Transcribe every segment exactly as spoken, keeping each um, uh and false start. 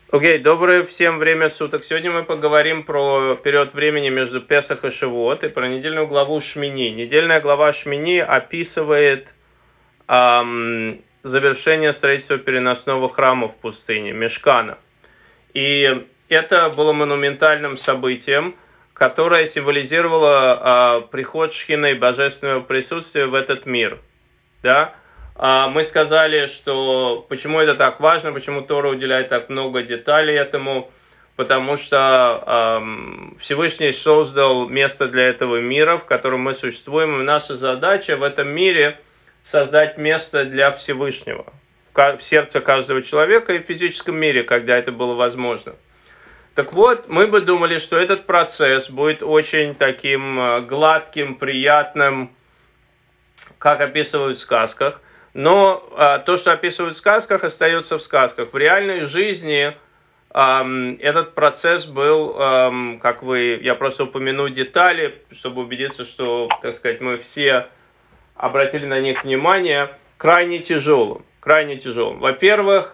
Окей, доброе всем время суток. Сегодня мы поговорим про период времени между Песах и Шавуот и про недельную главу Шмини. Недельная глава Шмини описывает эм, завершение строительства переносного храма в пустыне, Мешкана. И это было монументальным событием, которое символизировало э, приход Шхины, божественного присутствия в этот мир. Да? Мы сказали, что почему это так важно, почему Тора уделяет так много деталей этому, потому что эм, Всевышний создал место для этого мира, в котором мы существуем, и наша задача в этом мире создать место для Всевышнего в сердце каждого человека и в физическом мире, когда это было возможно. Так вот, мы бы думали, что этот процесс будет очень таким гладким, приятным, как описывают в сказках, но а, то, что описывают в сказках, остается в сказках. В реальной жизни а, этот процесс был, а, как вы, я просто упомяну детали, чтобы убедиться, что, так сказать, мы все обратили на них внимание, крайне тяжелым. Крайне тяжелым. Во-первых,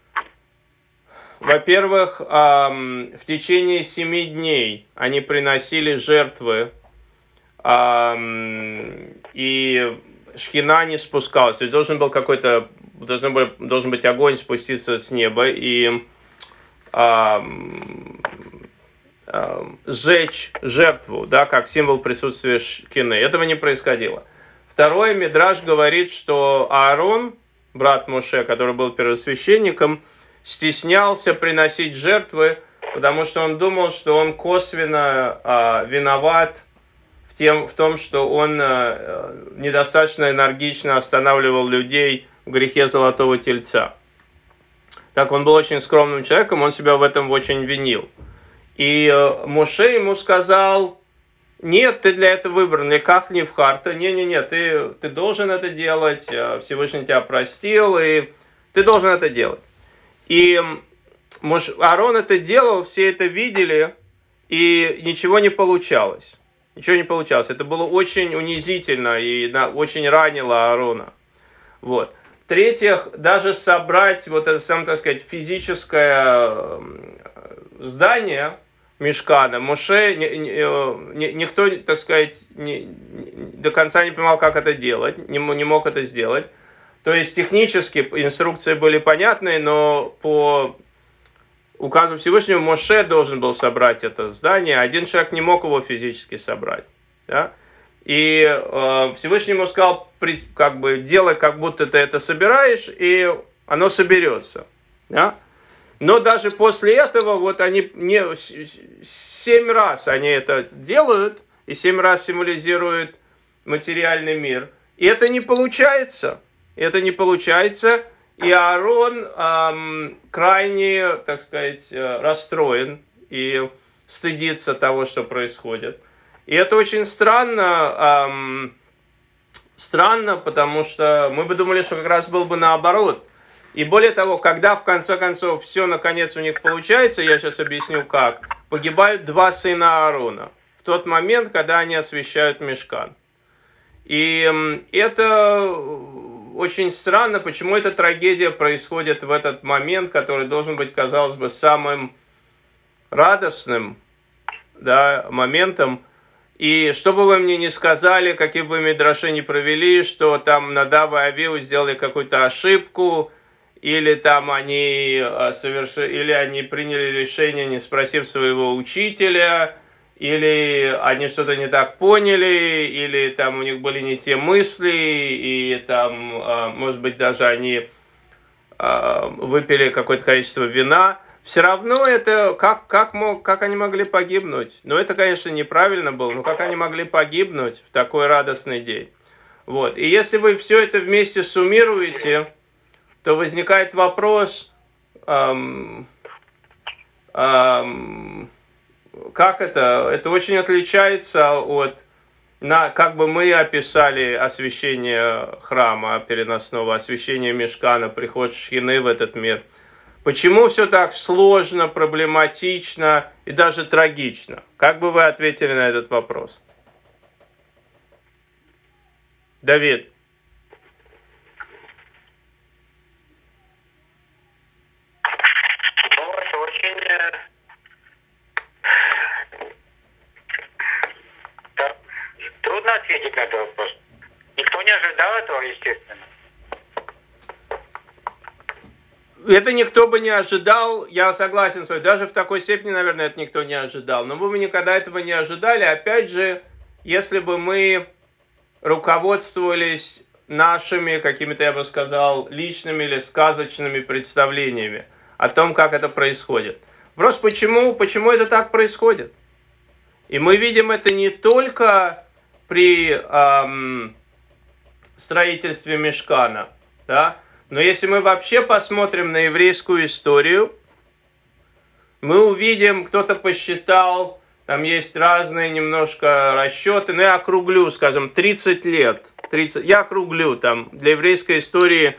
во-первых, а, в течение семи дней они приносили жертвы, а, и Шхина не спускалась. То есть должен был какой-то, должен, был, должен быть огонь спуститься с неба и а, а, сжечь жертву, да, как символ присутствия Шхины. Этого не происходило. Второе, Мидраш говорит, что Аарон, брат Моше, который был первосвященником, стеснялся приносить жертвы, потому что он думал, что он косвенно а, виноват в, тем, в том, что он а, недостаточно энергично останавливал людей в грехе золотого тельца. Так, он был очень скромным человеком, он себя в этом очень винил. И а, Моше ему сказал: нет, ты для этого выбран, никак не в харта, не-не-не, ты, ты должен это делать, Всевышний тебя простил, и ты должен это делать. И Аарон это делал, все это видели, и ничего не получалось. Ничего не получалось. Это было очень унизительно и очень ранило Аарона. Вот. В-третьих, даже собрать вот это, сам, так сказать, физическое здание Мишкана, Моше, никто, так сказать, не, до конца не понимал, как это делать, не, не мог это сделать. То есть технически инструкции были понятны, но по указу Всевышнего Моше должен был собрать это здание, один человек не мог его физически собрать. Да? И э, Всевышний ему сказал, как бы, делай, как будто ты это собираешь, и оно соберется. Да? Но даже после этого, вот они не, семь раз они это делают, и семь раз символизируют материальный мир. И это не получается. Это не получается. И Аарон эм, крайне, так сказать, расстроен и стыдится того, что происходит. И это очень странно, эм, странно, потому что мы бы думали, что как раз был бы наоборот. И более того, когда в конце концов все наконец у них получается, я сейчас объясню как, погибают два сына Аарона в тот момент, когда они освящают Мишкан. И это очень странно, почему эта трагедия происходит в этот момент, который должен быть, казалось бы, самым радостным, да, моментом. И что бы вы мне ни сказали, какие бы мидраши ни провели, что там Надав и Авиу сделали какую-то ошибку, или там они совершили, или они приняли решение, не спросив своего учителя, или они что-то не так поняли, или там у них были не те мысли, и там, может быть, даже они выпили какое-то количество вина. Все равно это, как, как, мог, как они могли погибнуть? Ну, это, конечно, неправильно было, но как они могли погибнуть в такой радостный день? Вот. И если вы все это вместе суммируете, то возникает вопрос, эм, эм, как это? Это очень отличается от, на, как бы мы описали освящение храма переносного, освящение Мишкана, приход Шхины в этот мир. Почему все так сложно, проблематично и даже трагично? Как бы вы ответили на этот вопрос? Давид. Думаю, что вот очень э, да, трудно ответить на этот вопрос. Никто не ожидал этого, естественно. Это никто бы не ожидал, я согласен с вами, даже в такой степени, наверное, это никто не ожидал. Но мы бы никогда этого не ожидали. Опять же, если бы мы руководствовались нашими какими-то, я бы сказал, личными или сказочными представлениями о том, как это происходит. Вопрос, почему, почему это так происходит? И мы видим это не только при эм, строительстве Мишкана, да, но если мы вообще посмотрим на еврейскую историю, мы увидим, кто-то посчитал, там есть разные немножко расчеты, но я округлю, скажем, тридцать лет. тридцать, я округлю, там, для еврейской истории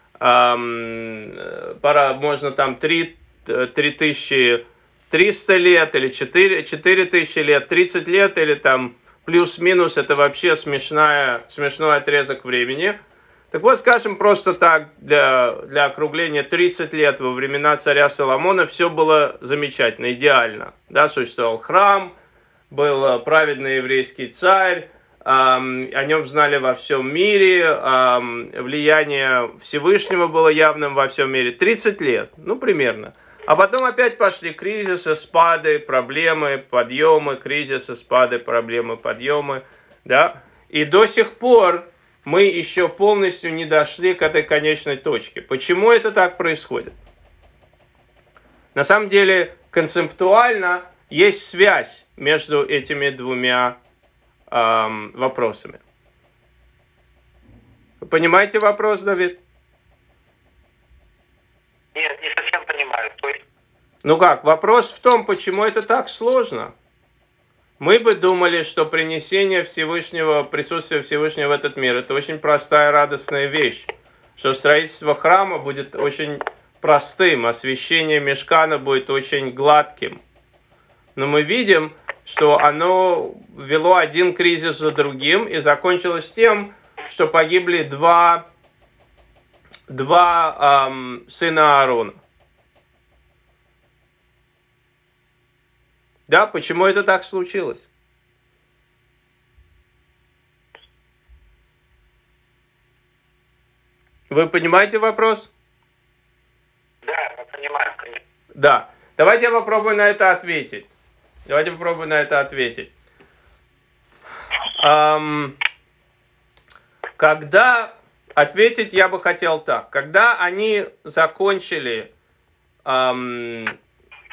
эм, пора, можно там три тысячи триста лет или четыре тысячи лет, тридцать лет или там плюс-минус, это вообще смешная, смешной отрезок времени. Так вот, скажем просто так, для, для округления, тридцать лет во времена царя Соломона все было замечательно, идеально. Да, существовал храм, был праведный еврейский царь, эм, о нем знали во всем мире, эм, влияние Всевышнего было явным во всем мире. тридцать лет, ну примерно. А потом опять пошли кризисы, спады, проблемы, подъемы, кризисы, спады, проблемы, подъемы. Да? И до сих пор мы еще полностью не дошли к этой конечной точке. Почему это так происходит? На самом деле, концептуально есть связь между этими двумя эм, вопросами. Вы понимаете вопрос, Давид? Нет, не совсем понимаю. То есть... Ну как, вопрос в том, почему это так сложно. Мы бы думали, что принесение Всевышнего, присутствие Всевышнего в этот мир, это очень простая, радостная вещь. Что строительство храма будет очень простым, освящение мишкана будет очень гладким. Но мы видим, что оно вело один кризис за другим и закончилось тем, что погибли два, два эм, сына Аарона. Да, почему это так случилось? Вы понимаете вопрос? Да, я понимаю, конечно. Да. Давайте я попробую на это ответить. Давайте попробую на это ответить. Эм, когда ответить я бы хотел так. Когда они закончили эм, э,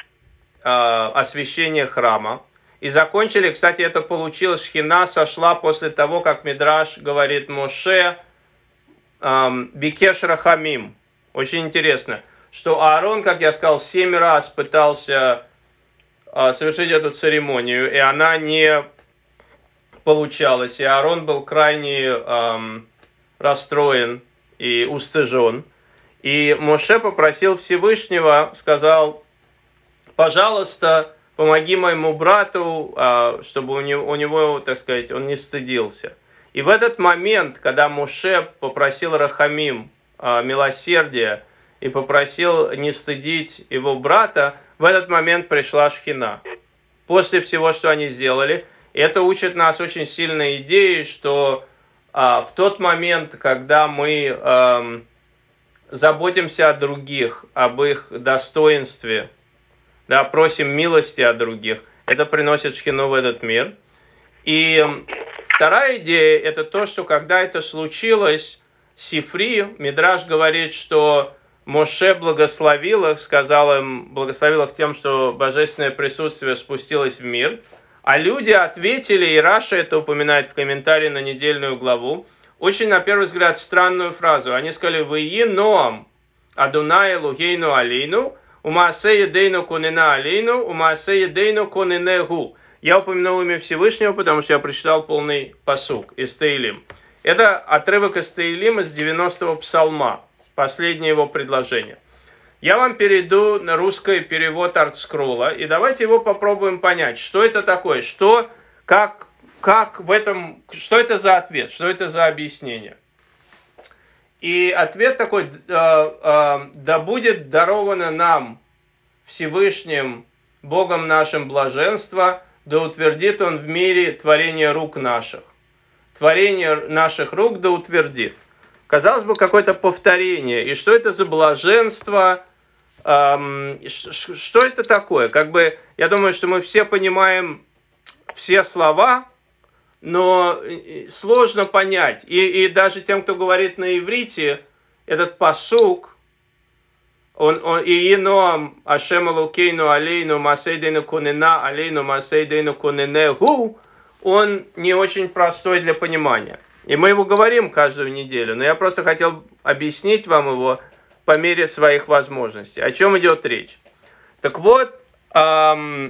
освящение храма, и закончили, кстати, это получилось, Шхина сошла после того, как Мидраш говорит Моше, эм, Бикеш Рахамим. Очень интересно, что Аарон, как я сказал, семь раз пытался э, совершить эту церемонию, и она не получалась. И Аарон был крайне эм, расстроен и устыжен. И Моше попросил Всевышнего, сказал, пожалуйста, помоги моему брату, чтобы у него, у него, так сказать, он не стыдился. И в этот момент, когда Моше попросил Рахамим, милосердия, и попросил не стыдить его брата, в этот момент пришла Шхина. После всего, что они сделали. И это учит нас очень сильной идее, что в тот момент, когда мы заботимся о других, об их достоинстве, да, просим милости от других, это приносит шхину в этот мир. И вторая идея, это то, что когда это случилось, Сифри, Мидраш говорит, что Моше благословил их, сказал им, благословил их тем, что божественное присутствие спустилось в мир, а люди ответили, и Раша это упоминает в комментарии на недельную главу, очень, на первый взгляд, странную фразу. Они сказали: «Вии ноам Адунай Элогейну алейну, умаасе едейну конена алейну, умаасе едейну коненегу». Я упомянул имя Всевышнего, потому что я прочитал полный пасук из Теилим. Это отрывок из Теилим из девяностого псалма, последнее его предложение. Я вам перейду на русский перевод Артскролла, и давайте его попробуем понять, что это такое, что, как, как в этом, что это за ответ, что это за объяснение. И ответ такой: да будет даровано нам Всевышним Богом нашим блаженства, да утвердит Он в мире творение рук наших. Творение наших рук да утвердит. Казалось бы, какое-то повторение. И что это за блаженство? Эм, что это такое? Как бы, я думаю, что мы все понимаем все слова, но сложно понять. И, и даже тем, кто говорит на иврите, этот пасук, он, он и иноам Ашем Элокейну алейну масейдейну конена алейну масейдейну коненеху, он не очень простой для понимания. И мы его говорим каждую неделю, но я просто хотел объяснить вам его по мере своих возможностей. О чем идет речь? Так вот, эм,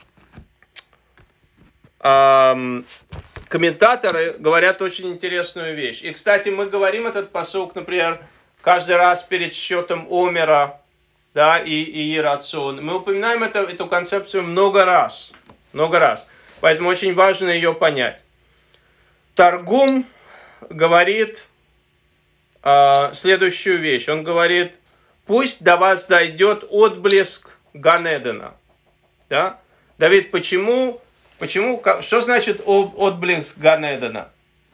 эм, комментаторы говорят очень интересную вещь. И, кстати, мы говорим этот пасук, например, каждый раз перед счетом Омера, да, и, и Ирацион. Мы упоминаем это, эту концепцию много раз. Много раз. Поэтому очень важно ее понять. Таргум говорит э, следующую вещь. Он говорит, пусть до вас дойдет отблеск Ганедена. Да? Давид, почему, почему, что значит отблеск Ганедена?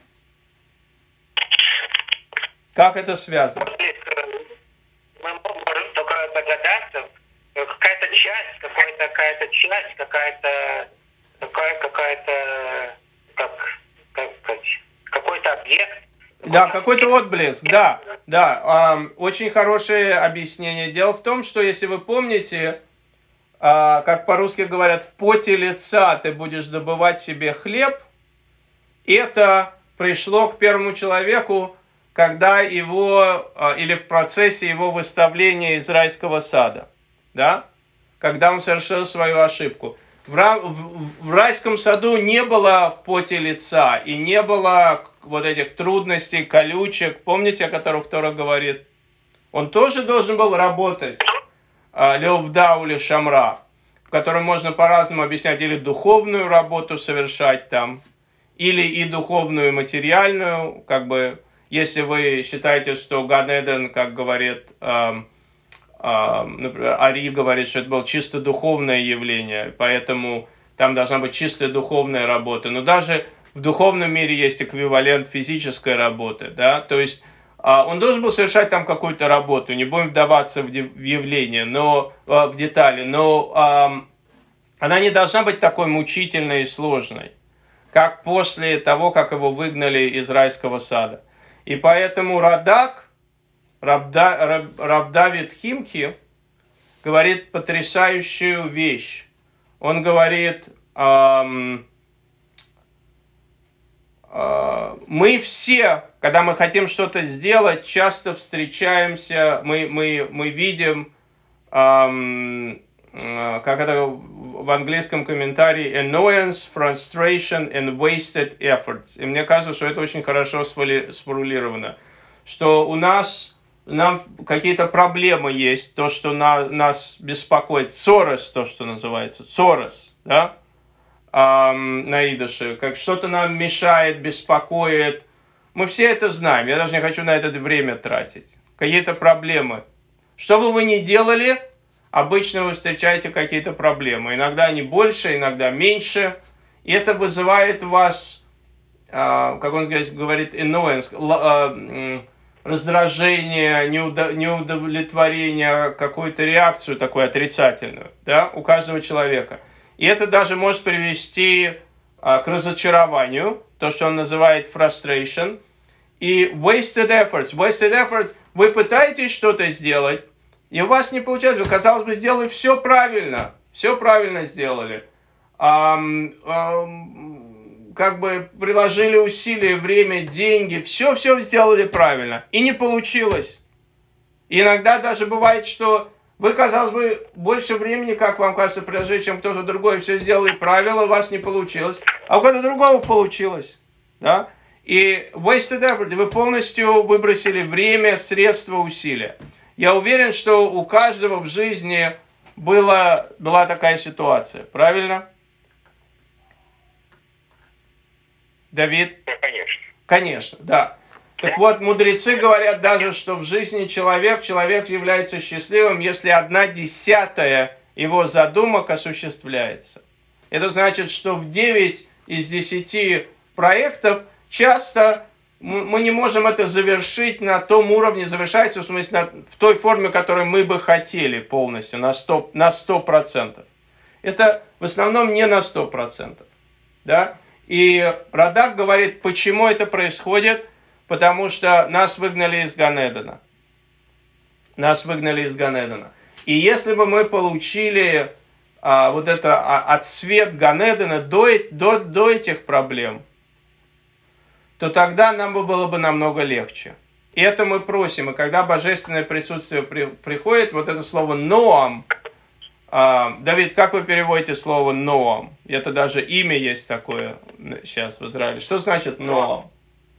Как это связано? Мы можем только догадаться, какая-то часть, какая-то, какая-то часть, какая-то, какая, какая-то, как, как сказать, какой-то объект. Да, какой-то отблеск, да, да, э, очень хорошее объяснение. Дело в том, что если вы помните, э, как по-русски говорят, в поте лица ты будешь добывать себе хлеб, это пришло к первому человеку, когда его, или в процессе его выставления из райского сада, да, когда он совершил свою ошибку. В, ра, в, в райском саду не было поте лица и не было вот этих трудностей, колючек, помните, о которых Тора говорит? Он тоже должен был работать, левдау или шамра, в котором можно по-разному объяснять, или духовную работу совершать там, или и духовную, и материальную, как бы, если вы считаете, что Ган-Эден, как говорит, э, э, например, Ари говорит, что это было чисто духовное явление, поэтому там должна быть чистая духовная работа. Но даже в духовном мире есть эквивалент физической работы, да, то есть э, он должен был совершать там какую-то работу, не будем вдаваться в, в явление, но э, в детали, но э, она не должна быть такой мучительной и сложной, как после того, как его выгнали из райского сада. И поэтому Радак, Рабда, Раб, Рабдавид Химки, говорит потрясающую вещь. Он говорит, эм, э, мы все, когда мы хотим что-то сделать, часто встречаемся, мы, мы, мы видим, эм, как это в английском комментарии, annoyance, frustration and wasted efforts. И мне кажется, что это очень хорошо сформулировано. Что у нас, нам какие-то проблемы есть, то, что на, нас беспокоит. Цорос, то, что называется. Цорос, да? Эм, на идыше. Как что-то нам мешает, беспокоит. Мы все это знаем. Я даже не хочу на это время тратить. Какие-то проблемы. Что бы вы ни делали, обычно вы встречаете какие-то проблемы. Иногда они больше, иногда меньше. И это вызывает в вас, как он говорит, annoyance, раздражение, неудовлетворение, какую-то реакцию такую отрицательную, да, у каждого человека. И это даже может привести к разочарованию, то, что он называет frustration. И wasted efforts. Wasted efforts. Вы пытаетесь что-то сделать, и у вас не получается. Вы, казалось бы, сделали все правильно. Все правильно сделали. Ам, ам, как бы приложили усилия, время, деньги. Все-все сделали правильно. И не получилось. И иногда даже бывает, что вы, казалось бы, больше времени, как вам кажется, приложили, чем кто-то другой. Все сделали правильно, у вас не получилось. А у кого-то другого получилось. Да? И wasted effort. Вы полностью выбросили время, средства, усилия. Я уверен, что у каждого в жизни была, была такая ситуация. Правильно? Давид? Да, конечно. Конечно, да. Так вот, мудрецы говорят даже, что в жизни человек, человек является счастливым, если одна десятая его задумок осуществляется. Это значит, что в девять из десяти проектов часто мы не можем это завершить на том уровне, завершается в смысле на, в той форме, которой мы бы хотели полностью, на сто, на сто процентов. Это в основном не на сто процентов. Да? И Радак говорит, почему это происходит, потому что нас выгнали из Ганедена. Нас выгнали из Ганедена. И если бы мы получили а, вот это а, отсвет Ганедена до, до, до этих проблем, то тогда нам бы было бы намного легче. И это мы просим. И когда божественное присутствие при, приходит, вот это слово «ноам», а, Давид, как вы переводите слово «ноам»? Это даже имя есть такое сейчас в Израиле. Что значит «ноам»?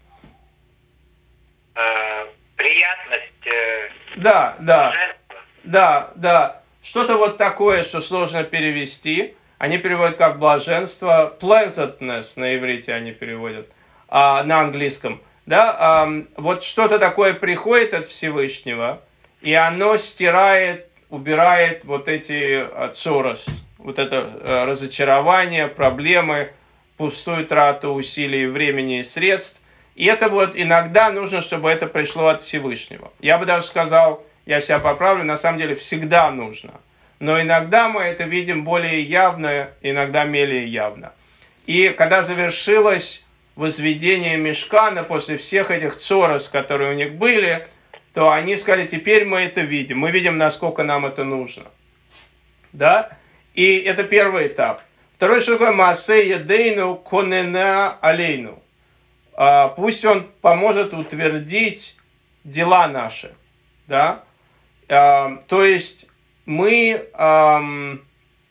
Э, приятность. Э, да, да, блаженство. да, да. Что-то вот такое, что сложно перевести. Они переводят как блаженство. Pleasantness на иврите они переводят. А, на английском, да, а, вот что-то такое приходит от Всевышнего, и оно стирает, убирает вот эти цорос, вот это а, разочарование, проблемы, пустую трату усилий, времени и средств. И это вот иногда нужно, чтобы это пришло от Всевышнего. Я бы даже сказал, я себя поправлю, на самом деле всегда нужно. Но иногда мы это видим более явно, иногда менее явно. И когда завершилось возведение Мишкана после всех этих цорос, которые у них были, то они сказали, теперь мы это видим. Мы видим, насколько нам это нужно. Да? И это первый этап. Второй, что такое Маасе Едейну Конена Алейну. Пусть он поможет утвердить дела наши. Да? А, то есть мы... Ам,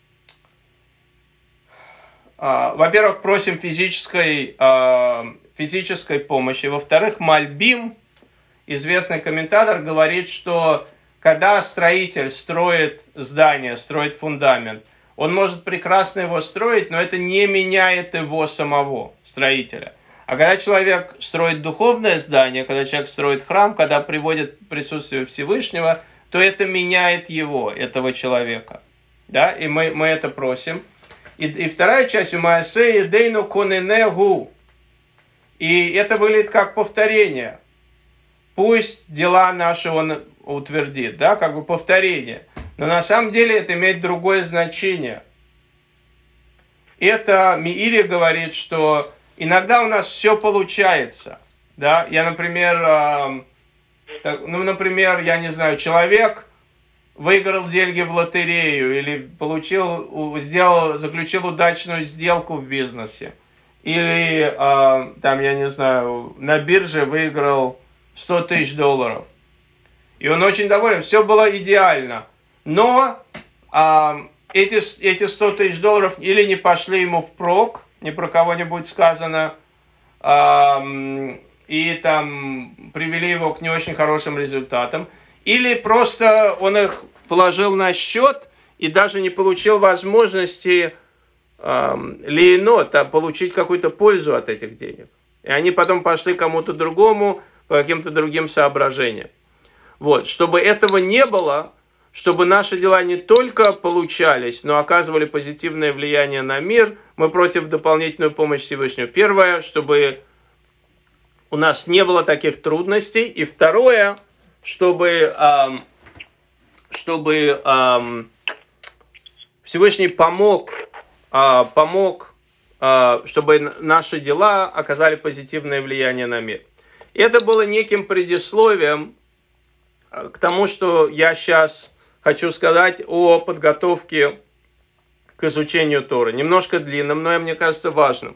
Uh, во-первых, просим физической, uh, физической помощи. Во-вторых, Мальбим, известный комментатор, говорит, что когда строитель строит здание, строит фундамент, он может прекрасно его строить, но это не меняет его самого, строителя. А когда человек строит духовное здание, когда человек строит храм, когда приводит присутствие Всевышнего, то это меняет его, этого человека. Да? И мы, мы это просим. И, и вторая часть у Маасе Едейну Коненегу. И это выглядит как повторение. Пусть дела наши он утвердит, да, как бы повторение. Но на самом деле это имеет другое значение. Это Миири говорит, что иногда у нас все получается. Да? Я, например, э, так, ну, например, я не знаю, человек выиграл деньги в лотерею или получил, сделал, заключил удачную сделку в бизнесе. Или, э, там, я не знаю, на бирже выиграл сто тысяч долларов. И он очень доволен, все было идеально. Но э, эти, эти сто тысяч долларов или не пошли ему впрок, ни про кого не будет сказано, э, и там привели его к не очень хорошим результатам. Или просто он их положил на счет и даже не получил возможности э, лейнот, а получить какую-то пользу от этих денег. И они потом пошли кому-то другому по каким-то другим соображениям. Вот. Чтобы этого не было, чтобы наши дела не только получались, но оказывали позитивное влияние на мир, мы против дополнительной помощи Всевышнего. Первое, чтобы у нас не было таких трудностей. И второе, чтобы, эм, чтобы эм, Всевышний помог, э, помог э, чтобы наши дела оказали позитивное влияние на мир. И это было неким предисловием к тому, что я сейчас хочу сказать о подготовке к изучению Торы. Немножко длинным, но, мне кажется, важным.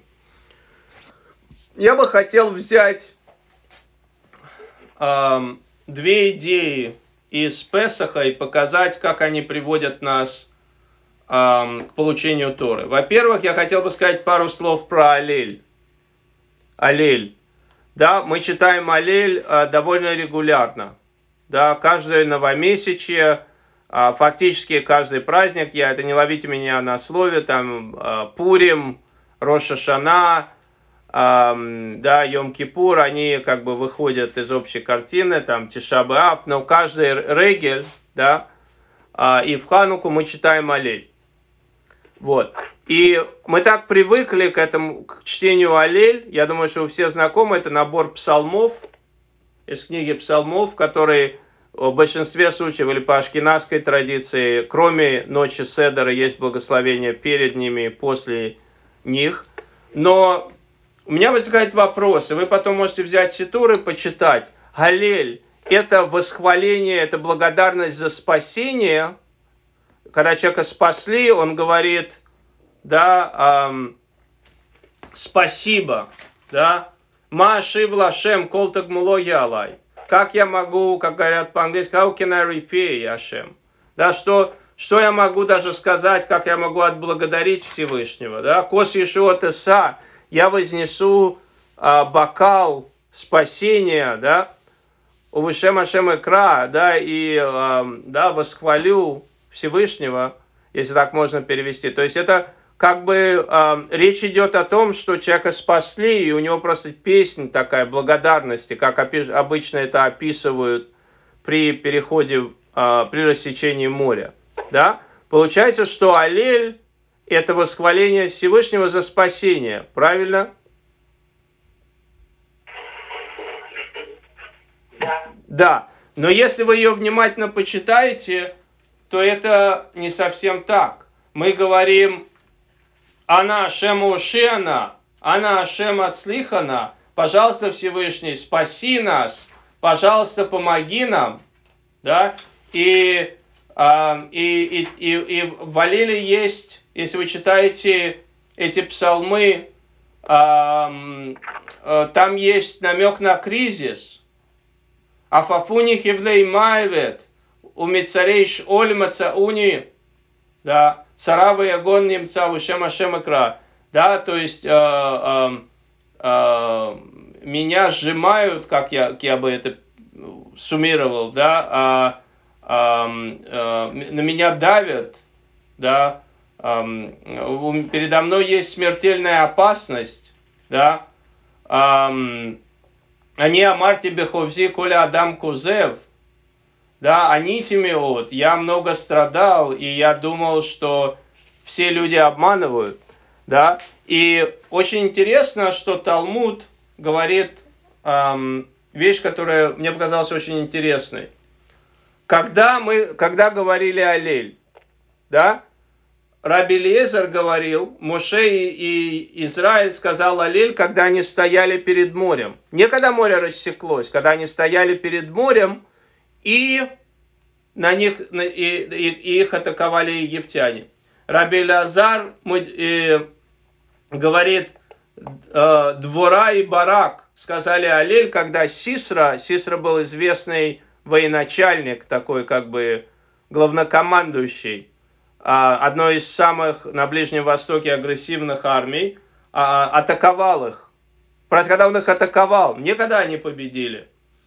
Я бы хотел взять э, две идеи из Песаха и показать, как они приводят нас э, к получению Торы. Во-первых, я хотел бы сказать пару слов про Алель. Алель. Да, мы читаем Алель э, довольно регулярно. Да, каждое новомесячие, э, фактически каждый праздник, я, это не ловите меня на слове, там э, Пурим, Рош ха-Шана, да, Йом-Кипур, они как бы выходят из общей картины, там Тиша б'Ав, но каждый регель, да, а, и в Хануку мы читаем Аллель. Вот. И мы так привыкли к этому, к чтению Аллель. Я думаю, что вы все знакомы. Это набор псалмов из книги псалмов, которые в большинстве случаев или по ашкеназской традиции, кроме ночи Седера, есть благословение перед ними и после них. Но у меня возникает вопрос, и вы потом можете взять ситур и почитать. Аллель – это восхваление, это благодарность за спасение. Когда человека спасли, он говорит, да, эм, спасибо, да, ма шив лашем кол тагмуло ялай. Как я могу, как говорят по-английски, how can I repay Hashem? Да, что, что я могу даже сказать, как я могу отблагодарить Всевышнего, да, кос Ешуа Теса, я вознесу а, бокал спасения, да, увышем Ашем Экра, да, и, а, да, восхвалю Всевышнего, если так можно перевести. То есть это как бы э, речь идет о том, что человека спасли, и у него просто песня такая благодарности, как опи- обычно это описывают при переходе, э, при рассечении моря. Да? Получается, что Аллель – это восхваление Всевышнего за спасение. Правильно? Да. Да. Но если вы ее внимательно почитаете, то это не совсем так. Мы говорим «Ана Ашем Ошиана, Ана Ашем Ацлихана», пожалуйста, Всевышний, спаси нас, пожалуйста, помоги нам. Да? И, э, и, и, и, и в Аллеле есть, если вы читаете эти псалмы, э, э, там есть намек на кризис. Афафуни хивлей майвет, умицарейш ольма цауни, да, царавы ягон немца вышем ашем икра, да, то есть э, э, э, меня сжимают, как я, как я бы это суммировал, да, э, э, э, на меня давят, да, э, передо мной есть смертельная опасность, да, э, они амарти беховзи коля адам кузев, да, анитимиот, я много страдал, и я думал, что все люди обманывают, да, и очень интересно, что Талмуд говорит эм, вещь, которая мне показалась очень интересной. Когда мы, когда говорили Аллель, да, Раби Элиэзер говорил, Моше и Израиль сказал Аллель, когда они стояли перед морем. Не когда море рассеклось, когда они стояли перед морем, и на них и, и, и их атаковали египтяне. Раби Элиазар э, говорит, э, Двора и Барак сказали Аллель, когда Сисра, Сисра был известный военачальник, такой как бы главнокомандующий, э, одной из самых на Ближнем Востоке агрессивных армий, э, атаковал их. Когда он их атаковал, никогда они победили.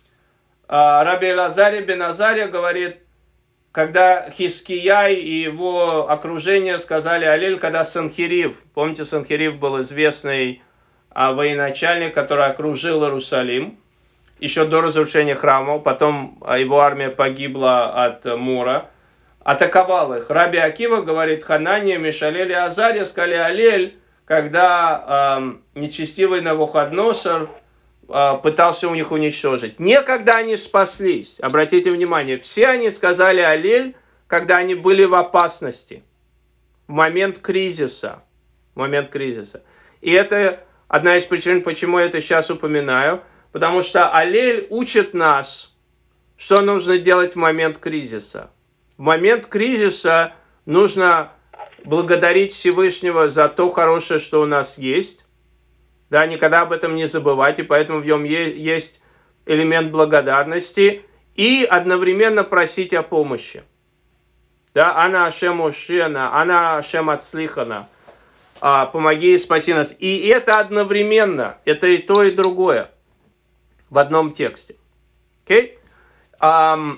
Э, Раби Элиазар бен Азария говорит, когда Хиския и его окружение сказали Аллель, когда Санхерив, помните, Санхерив был известный а, военачальник, который окружил Иерусалим, еще до разрушения храма, потом его армия погибла от мора, атаковал их. Раби Акива говорит, Ханания, Мишалель и Азария сказали Аллель, когда э, нечестивый Навуходоносор пытался у них уничтожить. Не когда они спаслись. Обратите внимание, все они сказали Аллель, когда они были в опасности. В момент кризиса. В момент кризиса. И это одна из причин, почему я это сейчас упоминаю. Потому что Аллель учит нас, что нужно делать в момент кризиса. В момент кризиса нужно благодарить Всевышнего за то хорошее, что у нас есть. Да, никогда об этом не забывать, и поэтому в нем есть элемент благодарности и одновременно просить о помощи. Да, Ана Ашем Ошиана, Ана Ашем Ацлихана, помоги и спаси нас. И это одновременно, это и то, и другое в одном тексте. Okay? Um,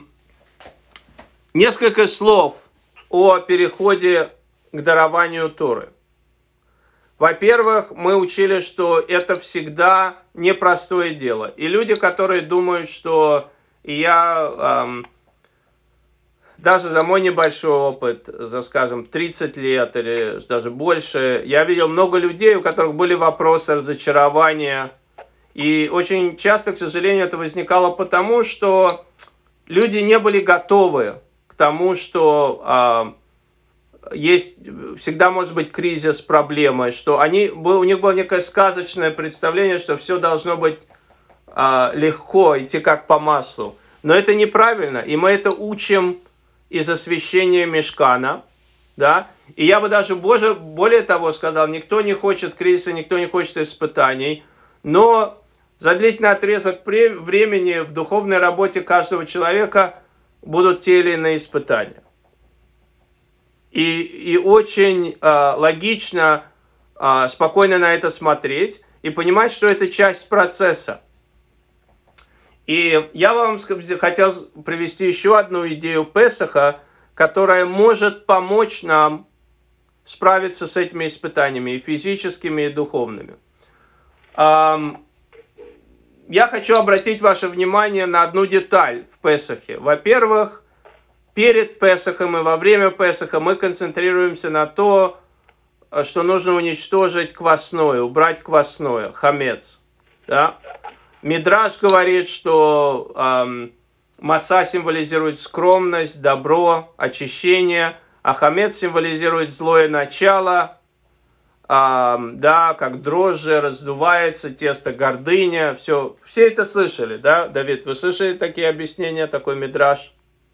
несколько слов о переходе к дарованию Торы. Во-первых, мы учили, что это всегда непростое дело. И люди, которые думают, что я эм, даже за мой небольшой опыт, за, скажем, тридцать лет или даже больше, я видел много людей, у которых были вопросы, разочарования. И очень часто, к сожалению, это возникало потому, что люди не были готовы к тому, что а, есть, всегда может быть кризис, проблемы, что они, у них было некое сказочное представление, что все должно быть а, легко, идти как по маслу. Но это неправильно, и мы это учим из освящения мишкана, да, и я бы даже боже, более того сказал, никто не хочет кризиса, никто не хочет испытаний, но за длительный отрезок времени в духовной работе каждого человека будут те или иные испытания. И, и очень э, логично э, спокойно на это смотреть и понимать, что это часть процесса. И я вам хотел привести еще одну идею Песаха, которая может помочь нам справиться с этими испытаниями, и физическими, и духовными. Я хочу обратить ваше внимание на одну деталь в Песахе. Во-первых, перед Песахом и во время Песаха мы концентрируемся на то, что нужно уничтожить квасное, убрать квасное, хамец. Да? Мидраш говорит, что эм, маца символизирует скромность, добро, очищение, а хамец символизирует злое начало, эм, да, как дрожжи раздувается, тесто гордыня, все, все это слышали, да, Давид, вы слышали такие объяснения, такой мидраш?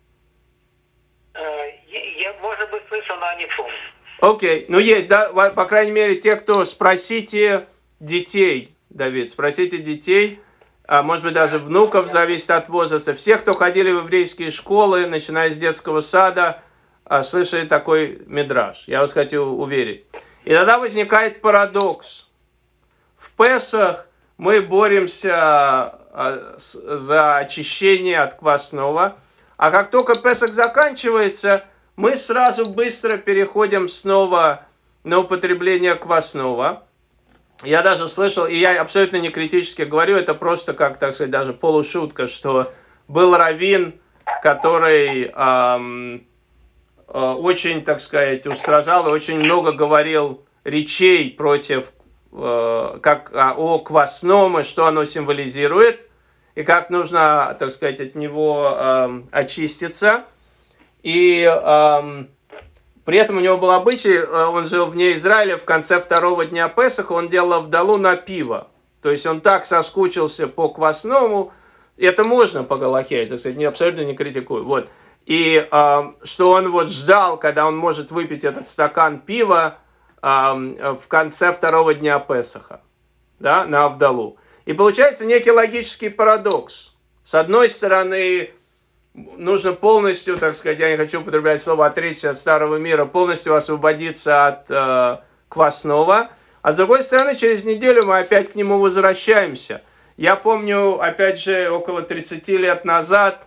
Я, может быть, слышал, но не помню. Окей, okay. Ну есть, да, по крайней мере, те, кто спросите детей, Давид, спросите детей, а может быть даже внуков, зависит от возраста. Все, кто ходили в еврейские школы, начиная с детского сада, слышали такой мидраш. Я вас хочу уверить. И тогда возникает парадокс. В Песах мы боремся за очищение от квасного, а как только Песах заканчивается, мы сразу быстро переходим снова на употребление квасного. Я даже слышал, и я абсолютно не критически говорю, это просто как, так сказать, даже полушутка, что был раввин, который эм, э, очень, так сказать, устражал и очень много говорил речей против, э, как о квасном, и что оно символизирует, и как нужно, так сказать, от него э, очиститься. И э, при этом у него был обычай, он жил вне Израиля, в конце второго дня Песаха он делал авдалу на пиво. То есть он так соскучился по квасному, это можно по галахе, так сказать, не, абсолютно не критикую. Вот. И э, что он вот ждал, когда он может выпить этот стакан пива э, в конце второго дня Песаха, да, на авдалу. И получается некий логический парадокс. С одной стороны, нужно полностью, так сказать, я не хочу употреблять слово отречься от старого мира, полностью освободиться от э, квасного. А с другой стороны, через неделю мы опять к нему возвращаемся. Я помню, опять же, около тридцать лет назад,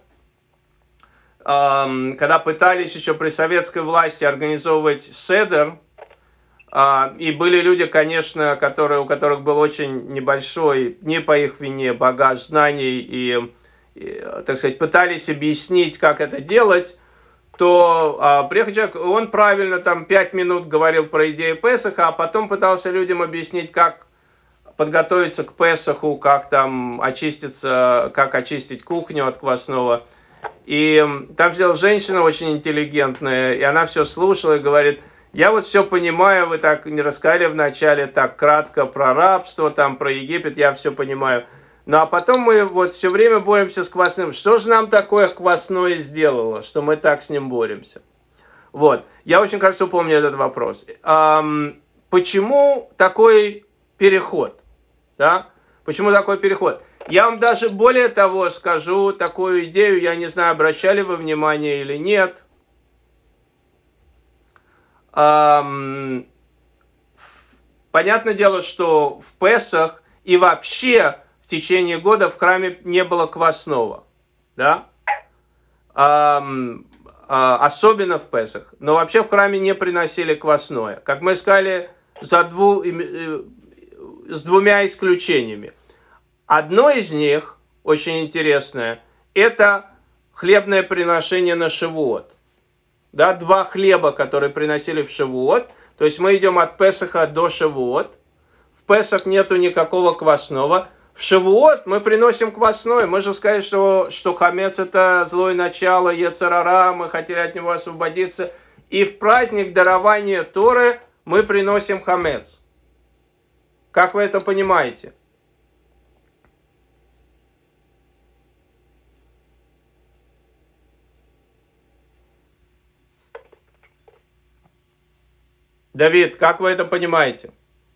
э, когда пытались еще при советской власти организовывать седер, э, и были люди, конечно, которые, у которых был очень небольшой, не по их вине, багаж знаний и, и, так сказать, пытались объяснить, как это делать, то а, приехал человек, он правильно там пять минут говорил про идею Песаха, а потом пытался людям объяснить, как подготовиться к Песаху, как там очиститься, как очистить кухню от квасного. И там сидела женщина очень интеллигентная, и она все слушала и говорит: я вот все понимаю, вы так не рассказали вначале так кратко про рабство, там про Египет, я все понимаю. Ну а потом мы вот все время боремся с квасным. Что же нам такое квасное сделало, что мы так с ним боремся? Вот. Я очень хорошо помню этот вопрос. Эм, почему такой переход? Да? Почему такой переход? Я вам даже более того скажу такую идею, я не знаю, обращали вы внимание или нет. Эм, понятное дело, что в Песах и вообще в течение года в храме не было квасного, да? Эм, э, особенно в Песах. Но вообще в храме не приносили квасное. Как мы сказали, за дву, э, с двумя исключениями. Одно из них, очень интересное, это хлебное приношение на Шивот. да, два хлеба, которые приносили в Шавуот. То есть мы идем от Песаха до Шавуот. В Песах нету никакого квасного. В Шавуот мы приносим квасное. Мы же сказали, что, что хамец это злое начало, йецер ара, мы хотели от него освободиться. И в праздник дарования Торы мы приносим хамец. Как вы это понимаете? Давид, как вы это понимаете?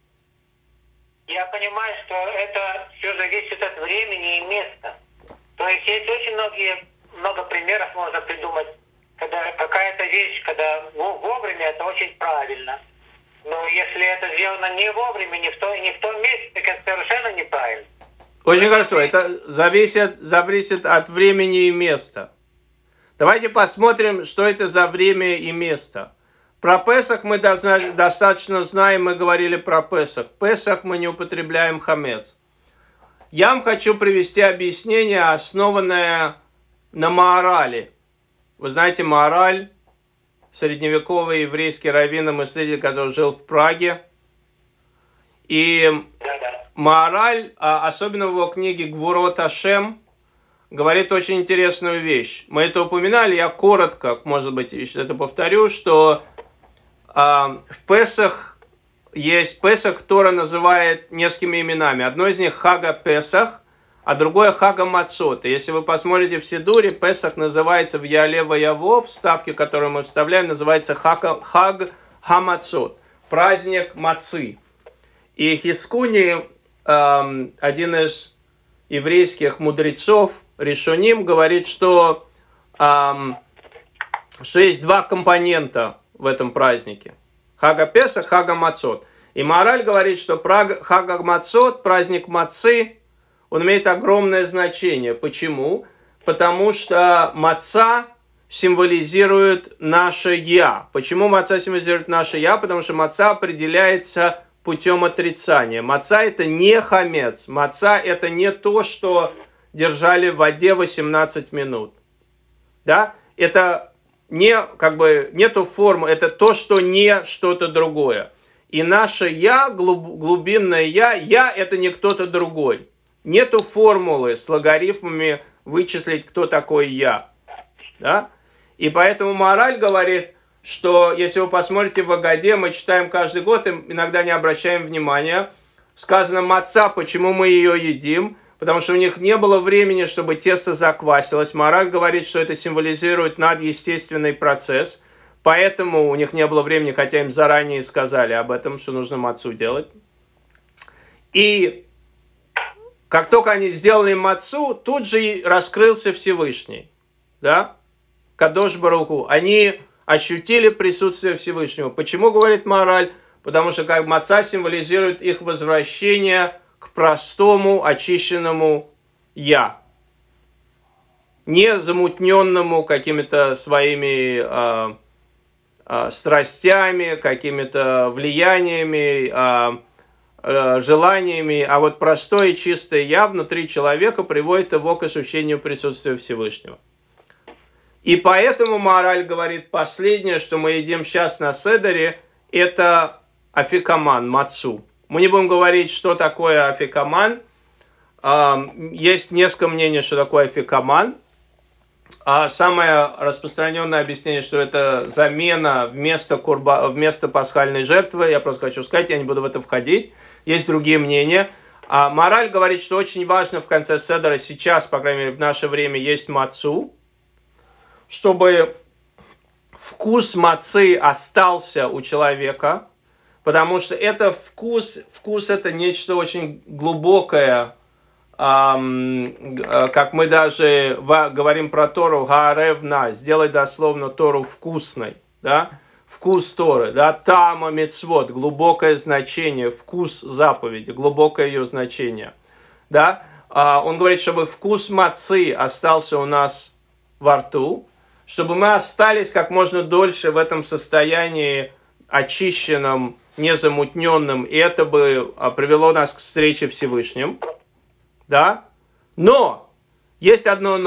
Я понимаю, что это все зависит от времени и места. То есть есть очень многие, много примеров можно придумать, когда какая-то вещь, когда вовремя, это очень правильно. Но если это сделано не вовремя, не в, то, не в том месте, так это совершенно неправильно. Очень хорошо. Это зависит, зависит от времени и места. Давайте посмотрим, что это за время и место. Про Песах мы достаточно знаем, мы говорили про Песах. В Песах мы не употребляем хамец. Я вам хочу привести объяснение, основанное на Маорале. Вы знаете, Маораль, средневековый еврейский раввин и мыслитель, который жил в Праге. И Маораль, особенно в его книге «Гвурот Ашем», говорит очень интересную вещь. Мы это упоминали, я коротко, может быть, еще это повторю, что в Песах есть Песах, Тора называет несколькими именами. Одно из них Хага Песах, а другое Хага Мацот. И если вы посмотрите в Сидуре, Песах называется в Яле Ваяво, вставки, которые мы вставляем, называется Хаг, Хаг Хамацот, праздник Мацы. И Хискуни, эм, один из еврейских мудрецов, Ришоним, говорит, что, эм, что есть два компонента в этом празднике. Хага Песах, Хага Мацот. И Маораль говорит, что Хага Мацот, праздник Мацы, он имеет огромное значение. Почему? Потому что маца символизирует наше «я». Почему маца символизирует наше «я»? Потому что маца определяется путем отрицания. Маца это не хамец. Маца это не то, что держали в воде восемнадцать минут. Да? Это не, как бы, нету формы, это то, что не что-то другое. И наше «я», глубинное «я», «я» это не кто-то другой. Нету формулы с логарифмами вычислить, кто такой «я». Да? И поэтому Маораль говорит, что если вы посмотрите в Агаде, мы читаем каждый год, и иногда не обращаем внимания. Сказано маца, почему мы ее едим? Потому что у них не было времени, чтобы тесто заквасилось. Маораль говорит, что это символизирует надъестественный процесс. Поэтому у них не было времени, хотя им заранее сказали об этом, что нужно мацу делать. И как только они сделали мацу, тут же раскрылся Всевышний. Да? Кадош Баруху. Они ощутили присутствие Всевышнего. Почему, говорит Маораль? Потому что как маца символизирует их возвращение к простому, очищенному «я». Не замутненному какими-то своими э, э, страстями, какими-то влияниями, э, э, желаниями, а вот простое и чистое «я» внутри человека приводит его к ощущению присутствия Всевышнего. И поэтому Маораль говорит, последнее, что мы едим сейчас на седере, это афикаман, мацу. Мы не будем говорить, что такое афикаман. Есть несколько мнений, что такое афикаман. Самое распространенное объяснение, что это замена вместо, курба, вместо пасхальной жертвы. Я просто хочу сказать, я не буду в это входить. Есть другие мнения. Маораль говорит, что очень важно в конце седера сейчас, по крайней мере в наше время, есть мацу, чтобы вкус мацы остался у человека, потому что это вкус, вкус это нечто очень глубокое, эм, как мы даже в, говорим про Тору, гааревна, сделай дословно Тору вкусной, да? Вкус Торы, да? Тама мицвот, глубокое значение, вкус заповеди, глубокое ее значение, да? А, он говорит, чтобы вкус мацы остался у нас во рту, чтобы мы остались как можно дольше в этом состоянии очищенном, незамутненном, и это бы привело нас к встрече Всевышним. Да? Но! Есть одно но.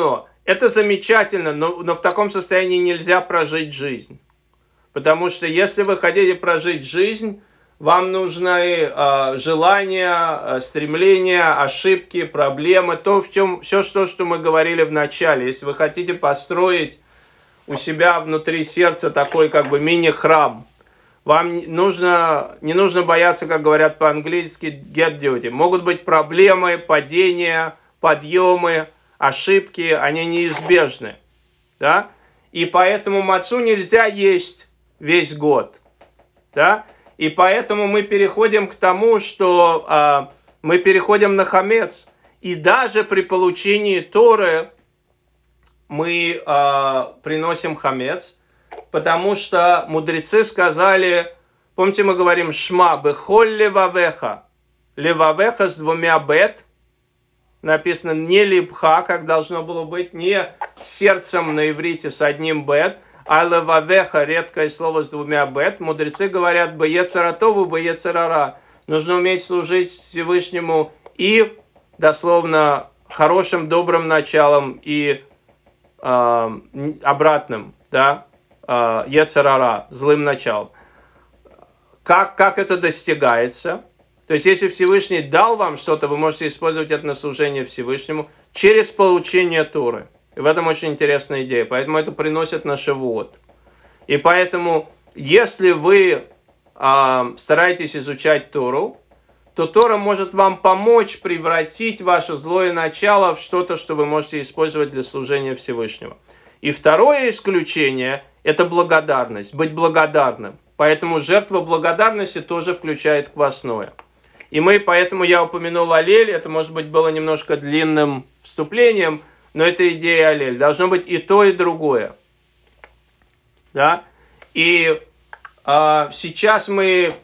Это замечательно, но, но в таком состоянии нельзя прожить жизнь. Потому что если вы хотите прожить жизнь, вам нужны э, желания, э, стремления, ошибки, проблемы, то, в чем, все, что, что мы говорили в начале. Если вы хотите построить у себя внутри сердца такой как бы мини-храм, вам нужно, не нужно бояться, как говорят по-английски, get dirty. Могут быть проблемы, падения, подъемы, ошибки, они неизбежны. Да? И поэтому мацу нельзя есть весь год. Да? И поэтому мы переходим к тому, что а, мы переходим на хамец. И даже при получении Торы мы а, приносим хамец, потому что мудрецы сказали, помните, мы говорим шма бехоль левавеха, левавеха с двумя бет, написано не либха, как должно было быть, не сердцем на иврите с одним бет, а левавеха, редкое слово с двумя бет. Мудрецы говорят беецаратову, беецарара. Нужно уметь служить Всевышнему и, дословно, хорошим, добрым началом и э, обратным, да, э, ецарара, злым началом. Как, как это достигается? То есть, если Всевышний дал вам что-то, вы можете использовать это на служение Всевышнему через получение Торы. И в этом очень интересная идея. Поэтому это приносит на Шавуот. И поэтому, если вы э, стараетесь изучать Тору, то Тора может вам помочь превратить ваше злое начало в что-то, что вы можете использовать для служения Всевышнего. И второе исключение – это благодарность, быть благодарным. Поэтому жертва благодарности тоже включает квасное. И мы, поэтому я упомянул аллель, это, может быть, было немножко длинным вступлением, но это идея аллель. Должно быть и то, и другое. Да? И э, сейчас мы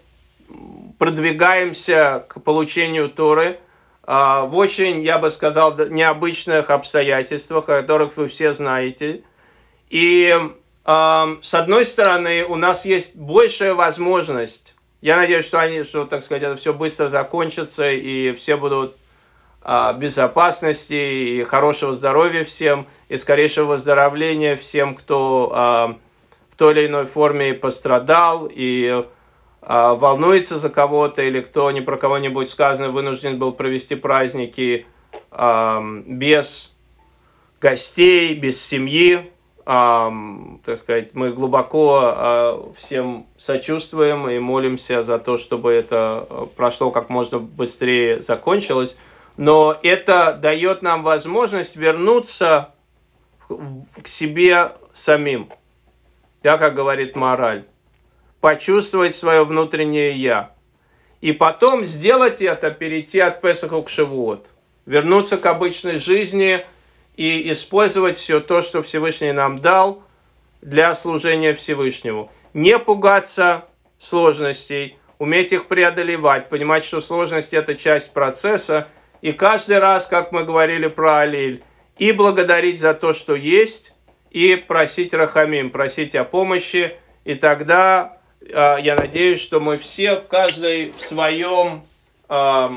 продвигаемся к получению Торы э, в очень, я бы сказал, необычных обстоятельствах, о которых вы все знаете. И э, с одной стороны, у нас есть большая возможность. Я надеюсь, что, они, что так сказать, это все быстро закончится, и все будут в безопасности, и хорошего здоровья всем, и скорейшего выздоровления всем, кто а, в той или иной форме пострадал, и а, волнуется за кого-то, или кто ни про кого-нибудь сказано, вынужден был провести праздники а, без гостей, без семьи. Um, так сказать, мы глубоко uh, всем сочувствуем и молимся за то, чтобы это прошло как можно быстрее, закончилось. Но это дает нам возможность вернуться к себе самим. Да, как говорит мораль. Почувствовать свое внутреннее «я». И потом сделать это, перейти от Песаха к Шавуот. Вернуться к обычной жизни и использовать все то, что Всевышний нам дал для служения Всевышнему. Не пугаться сложностей, уметь их преодолевать, понимать, что сложность – это часть процесса. И каждый раз, как мы говорили про аллель, и благодарить за то, что есть, и просить рахамим, просить о помощи. И тогда э, я надеюсь, что мы все, в каждой в своем... Э,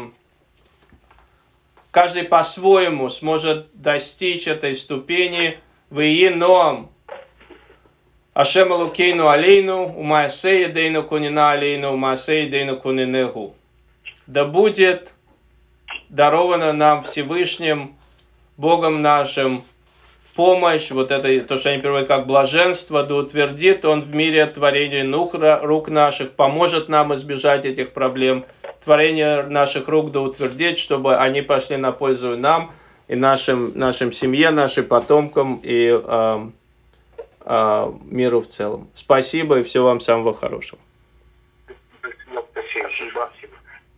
Каждый по-своему сможет достичь этой ступени. Вии ноам Ашем Элокейну алейну, умаасей едейну кунина алейну, умаасей едейну кунинегу. Да будет даровано нам Всевышним, Богом нашим, помощь, вот это, то, что они переводят как блаженство, да утвердит Он в мире творение рук наших, поможет нам избежать этих проблем. Творение наших рук да утвердит, чтобы они пошли на пользу нам и нашим, нашим семье, нашим потомкам и э, э, миру в целом. Спасибо и всего вам самого хорошего.